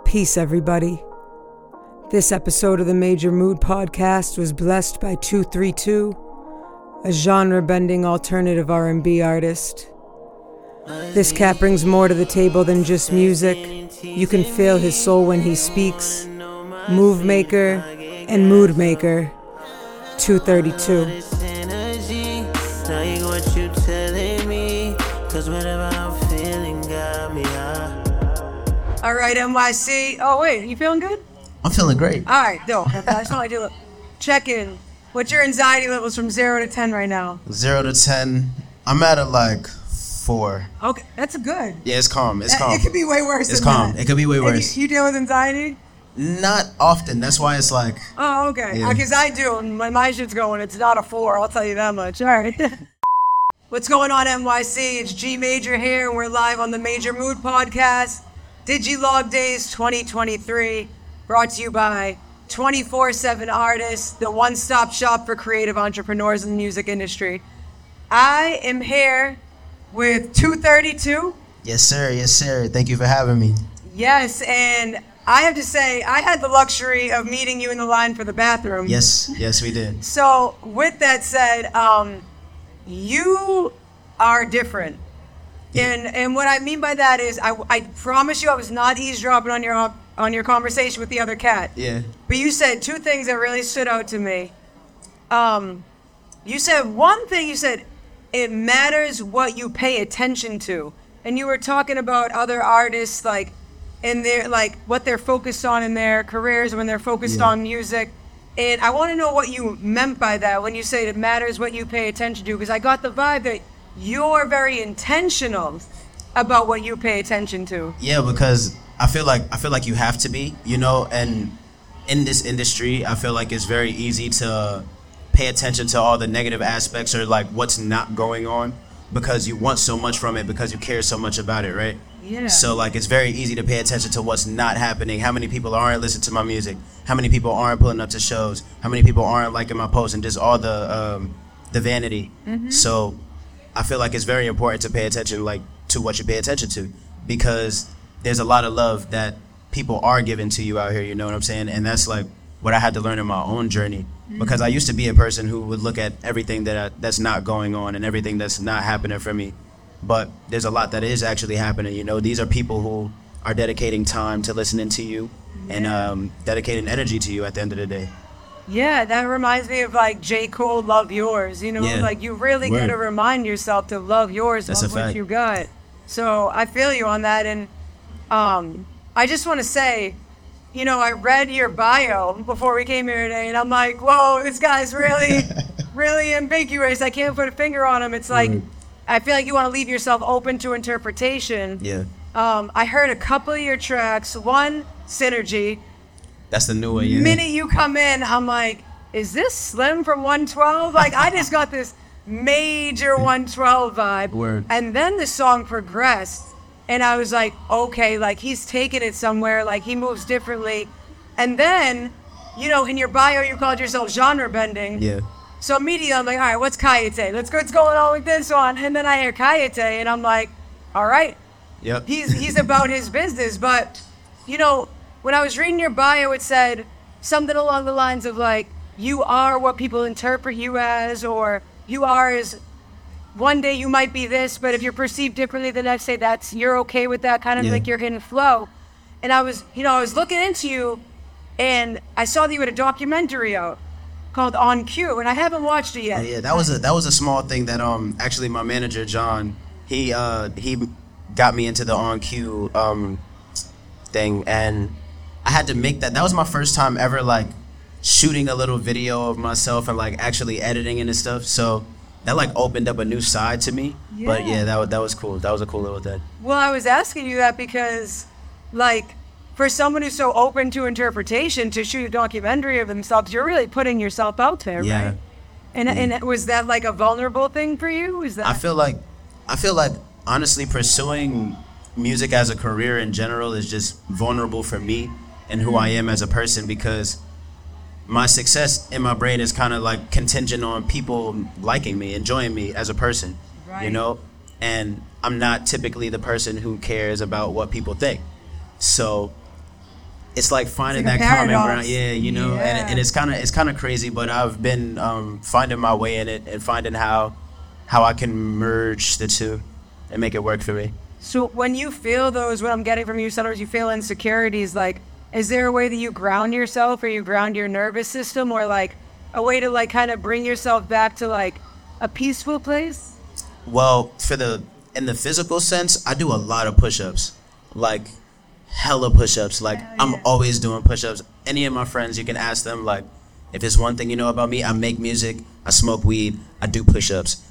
Peace, everybody. This episode of the Major Mood Podcast was blessed by 232, a genre-bending alternative R&B artist. This cat brings more to the table than just music. You can feel his soul when he speaks. Move maker and mood maker. 232. All right, NYC. Oh, wait, you feeling good? I'm feeling great. All right, dope. I just want to do a check-in. What's your anxiety levels from 0 to 10 right now? 0 to 10. I'm at a 4. Okay, that's good. Yeah, it's calm. It's calm. It could be way worse It's than calm. that. It could be way worse. You deal with anxiety? Not often. That's why it's like... Oh, okay. Yeah. Because I do, and my shit's going, it's not a 4, I'll tell you that much. All right. What's going on, NYC? It's G Major here, and we're live on the Major Mood Podcast. Digilog Days 2023, brought to you by 24/7 Artists, the one-stop shop for creative entrepreneurs in the music industry. I am here with 232. Yes, sir. Yes, sir. Thank you for having me. Yes, and I have to say, I had the luxury of meeting you in the line for the bathroom. Yes. Yes, we did. So, with that said, you are different. And what I mean by that is, I promise you I was not eavesdropping on your conversation with the other cat. Yeah. But you said two things that really stood out to me. You said one thing, you said, it matters what you pay attention to. And you were talking about other artists, in their, what they're focused on in their careers when they're focused on music. And I want to know what you meant by that when you say it matters what you pay attention to, because I got the vibe that you're very intentional about what you pay attention to. Yeah, because I feel like you have to be, and in this industry, I feel like it's very easy to pay attention to all the negative aspects or what's not going on because you want so much from it, because you care so much about it, right? Yeah. So it's very easy to pay attention to what's not happening. How many people aren't listening to my music? How many people aren't pulling up to shows? How many people aren't liking my posts? And just all the vanity. Mm-hmm. So I feel like it's very important to pay attention to what you pay attention to, because there's a lot of love that people are giving to you out here, you know what I'm saying? And that's what I had to learn in my own journey, because I used to be a person who would look at everything that's not going on and everything that's not happening for me. But there's a lot that is actually happening, These are people who are dedicating time to listening to you and dedicating energy to you at the end of the day. Yeah, that reminds me of J. Cole, Love Yours, you really got to remind yourself to love yours, that's love a what fact. You got. So I feel you on that. And I just want to say, I read your bio before we came here today, and I'm like, whoa, this guy's really, really ambiguous. I can't put a finger on him. It's I feel like you want to leave yourself open to interpretation. Yeah. I heard a couple of your tracks. One, Synergy. That's the new one, yeah. The minute you come in, I'm like, is this Slim from 112? I just got this major 112 vibe. Word. And then the song progressed, and I was like, okay, he's taking it somewhere, he moves differently. And then, in your bio, you called yourself genre bending. Yeah. So immediately I'm like, all right, what's Kayate? What's going on with this one? And then I hear Kayate, and I'm like, all right. Yep. He's about his business. But, when I was reading your bio, it said something along the lines of you are what people interpret you as, or you are as, one day you might be this, but if you're perceived differently the next day, you're okay with that, kind of your hidden flow. And I was looking into you, and I saw that you had a documentary out called On Cue, and I haven't watched it yet. Yeah, that was a small thing that actually my manager John, he got me into the On Cue thing, and I had to make that. That was my first time ever shooting a little video of myself and actually editing it and stuff. So that opened up a new side to me. Yeah. But yeah, that was cool. That was a cool little thing. Well, I was asking you that because for someone who's so open to interpretation, to shoot a documentary of themselves, you're really putting yourself out there, right? And was that a vulnerable thing for you? Is that? I feel like honestly pursuing music as a career in general is just vulnerable for me and who I am as a person, because my success in my brain is kind of contingent on people liking me, enjoying me as a person, right. And I'm not typically the person who cares about what people think. So it's like finding It's like a that common paradox. ground. Yeah, you know, Yeah. and it's kind of crazy, but I've been finding my way in it and finding how I can merge the two and make it work for me. So when you feel those, what I'm getting from you, Sellers, you feel insecurities, like, is there a way that you ground yourself or you ground your nervous system, or like a way to like kind of bring yourself back to like a peaceful place? Well, in the physical sense, I do a lot of push-ups, like hella push-ups. Like I'm always doing push-ups. Any of my friends, you can ask them. Like, if it's one thing you know about me, I make music, I smoke weed, I do push-ups.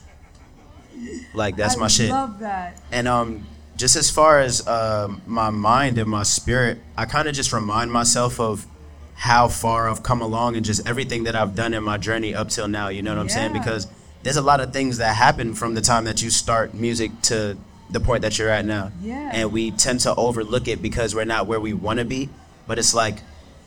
Like that's my shit. I love that. And just as far as my mind and my spirit, I kind of just remind myself of how far I've come along and just everything that I've done in my journey up till now. You know what I'm saying? Yeah. Because there's a lot of things that happen from the time that you start music to the point that you're at now. Yeah. And we tend to overlook it because we're not where we want to be. But it's like,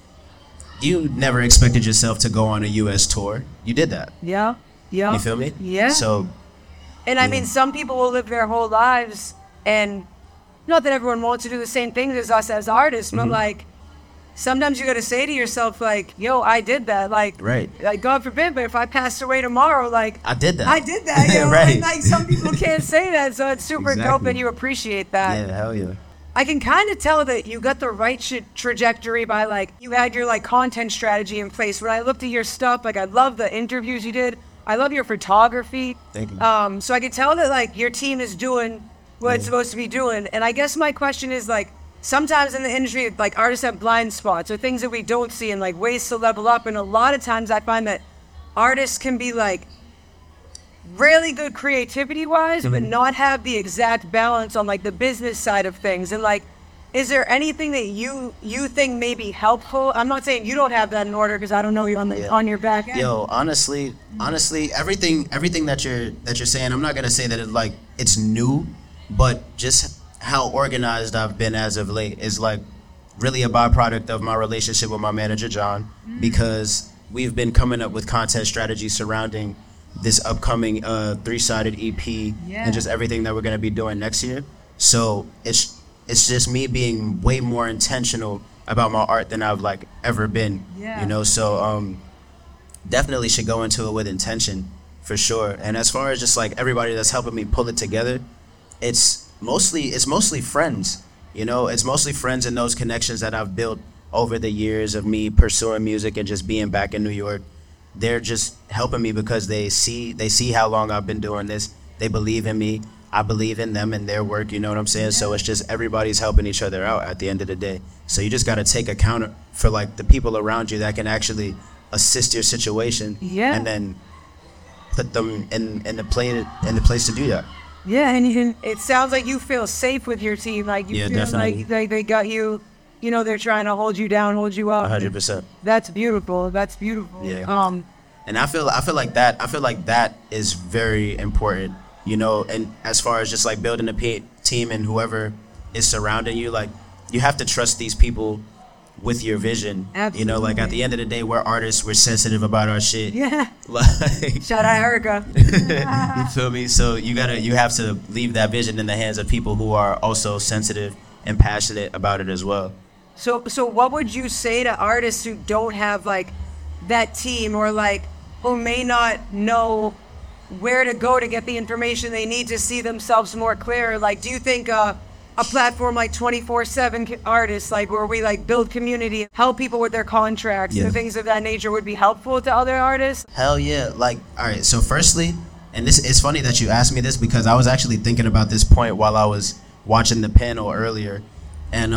you never expected yourself to go on a U.S. tour. You did that. Yeah. Yeah. You feel me? Yeah. So, And I mean, some people will live their whole lives, and not that everyone wants to do the same things as us as artists, but like, sometimes you got to say to yourself, like, yo, I did that. Like, Right. like, God forbid, but if I passed away tomorrow, like, I did that. I did that. You know? Right. And, like, some people can't say that, so it's super dope Exactly. that you appreciate that. Yeah, hell yeah. I can kind of tell that you got the right trajectory by, like, you had your, like, content strategy in place. When I looked at your stuff, like, I love the interviews you did. I love your photography. Thank you. So I can tell that, like, your team is doing what it's supposed to be doing. And I guess my question is, like, sometimes in the industry, like, artists have blind spots or things that we don't see and, like, ways to level up. And a lot of times I find that artists can be, like, really good creativity-wise, but not have the exact balance on, like, the business side of things. And, like, is there anything that you think may be helpful? I'm not saying you don't have that in order because I don't know you on your back end. Yo, honestly, everything that you're saying, I'm not gonna say that it's new, but just how organized I've been as of late is like really a byproduct of my relationship with my manager John, because we've been coming up with content strategies surrounding this upcoming 3-sided EP and just everything that we're gonna be doing next year. So it's just me being way more intentional about my art than I've like ever been. You know, so definitely should go into it with intention for sure. And as far as just like everybody that's helping me pull it together, it's mostly friends. You know, it's mostly friends and those connections that I've built over the years of me pursuing music and just being back in New York. They're just helping me because they see how long I've been doing this. They believe in me. I believe in them and their work, you know what I'm saying? So it's just everybody's helping each other out at the end of the day. So you just got to take account for like the people around you that can actually assist your situation, and then put them in the place to do that. Yeah, and it sounds like you feel safe with your team. Like you feel definitely. like they got you. You know, they're trying to hold you down, hold you up. 100%. That's beautiful. That's beautiful. Yeah. And I feel like that is very important. You know, and as far as just like building a team and whoever is surrounding you, like you have to trust these people with your vision. Absolutely. You know, like at the end of the day, we're artists, we're sensitive about our shit. Yeah. Like, Shout out Erica. you feel me? So you have to leave that vision in the hands of people who are also sensitive and passionate about it as well. So what would you say to artists who don't have like that team, or like who may not know where to go to get the information they need to see themselves more clear? Like, do you think a platform like 24/7 Artists, like where we like build community, help people with their contracts and things of that nature, would be helpful to other artists? Hell yeah. Like, all right, so firstly, and this it's funny that you asked me this because I was actually thinking about this point while I was watching the panel earlier. And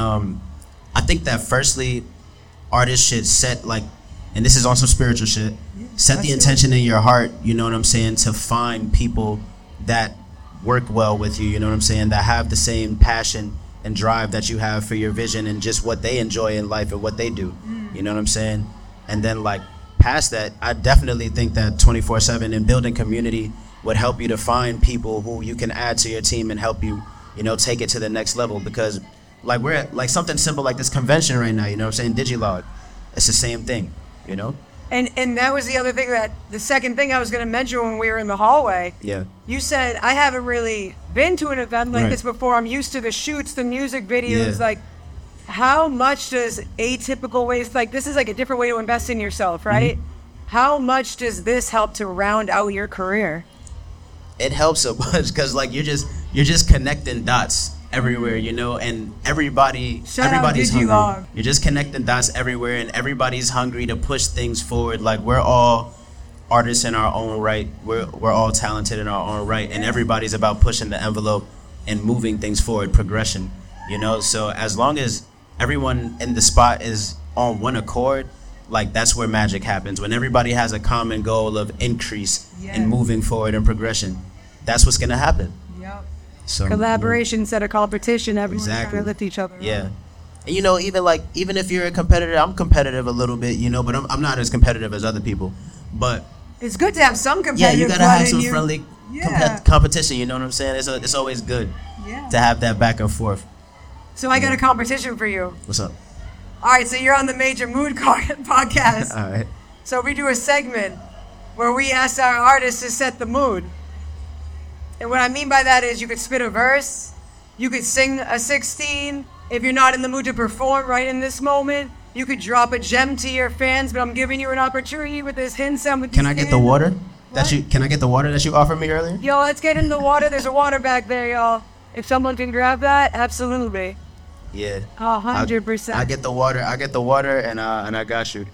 I think that firstly, artists should set like, and this is on some spiritual shit, set the intention in your heart, you know what I'm saying, to find people that work well with you, you know what I'm saying, that have the same passion and drive that you have for your vision and just what they enjoy in life and what they do, you know what I'm saying? And then like past that, I definitely think that 24/7 and building community would help you to find people who you can add to your team and help you, you know, take it to the next level. Because like we're at like something simple like this convention right now, you know what I'm saying, Digilog, it's the same thing, you know? And that was the other thing, that the second thing I was going to mention when we were in the hallway. Yeah. You said, I haven't really been to an event like Right. this before. I'm used to the shoots, the music videos. Yeah. Like, how much does atypical ways, like this is like a different way to invest in yourself, right? How much does this help to round out your career? It helps so much because like you're just connecting dots everywhere, you know, and everybody's hungry. You're just connecting dots everywhere, and everybody's hungry to push things forward. Like we're all artists in our own right. We're all talented in our own right, and everybody's about pushing the envelope and moving things forward, progression, you know. So as long as everyone in the spot is on one accord, like that's where magic happens. When everybody has a common goal of increase and moving forward and progression, that's what's gonna happen. Yep. So collaboration instead of competition. Everyone's trying to lift each other up. Yeah. And you know, even if you're a competitor, I'm competitive a little bit, you know, but I'm not as competitive as other people. But it's good to have some competitive. Yeah, you gotta have some friendly competition. You know what I'm saying? It's always good to have that back and forth. So I got a competition for you. What's up? All right, so you're on the Major Mood podcast. All right. So we do a segment where we ask our artists to set the mood. And what I mean by that is you could spit a verse, you could sing a 16. If you're not in the mood to perform right in this moment, you could drop a gem to your fans. But I'm giving you an opportunity with this hint. Can I get the water? Can I get the water that you offered me earlier? Yo, let's get in the water. There's a water back there, y'all. If someone can grab that, absolutely. Yeah. 100%. I get the water. And I got you.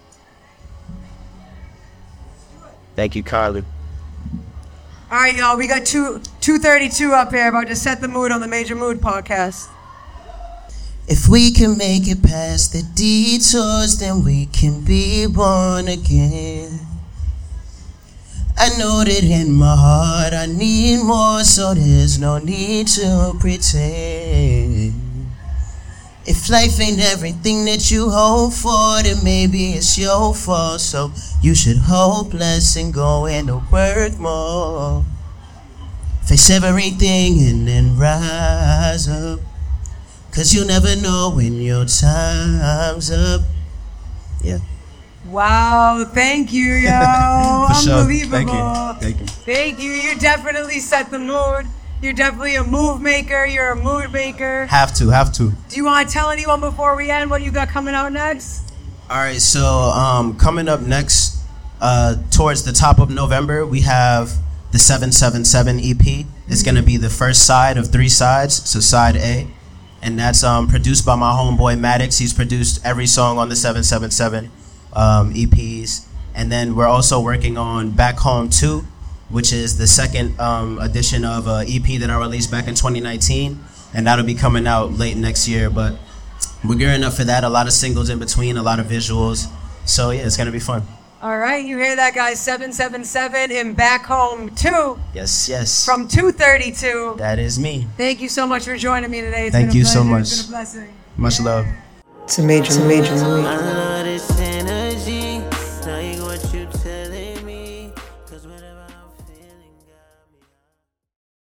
Thank you, Carly. All right, y'all. We got 232 up here about to set the mood on the Major Mood podcast. If we can make it past the detours, then we can be born again. I know that in my heart I need more, so there's no need to pretend. If life ain't everything that you hope for, then maybe it's your fault. So you should hope less and go into work more. Face everything and then rise up, 'cause you never know when your time's up. Yeah. Wow, thank you, yo. For sure. Unbelievable. Thank you. You definitely set the mood. You're definitely a move maker. You're a mood maker. Have to. Do you want to tell anyone before we end what you got coming out next? All right, so coming up next, towards the top of November, we have the 777 EP. It's going to be the first side of 3 sides, so side A. And that's produced by my homeboy Maddox. He's produced every song on the 777 EPs. And then we're also working on Back Home 2, which is the second edition of an EP that I released back in 2019. And that'll be coming out late next year. But we're gearing up for that. A lot of singles in between, a lot of visuals. So, yeah, it's going to be fun. All right, you hear that, guys? 777 and Back Home 2. Yes. From 232. That is me. Thank you so much for joining me today. Thank you so much. It's been a blessing. Much love. It's a major.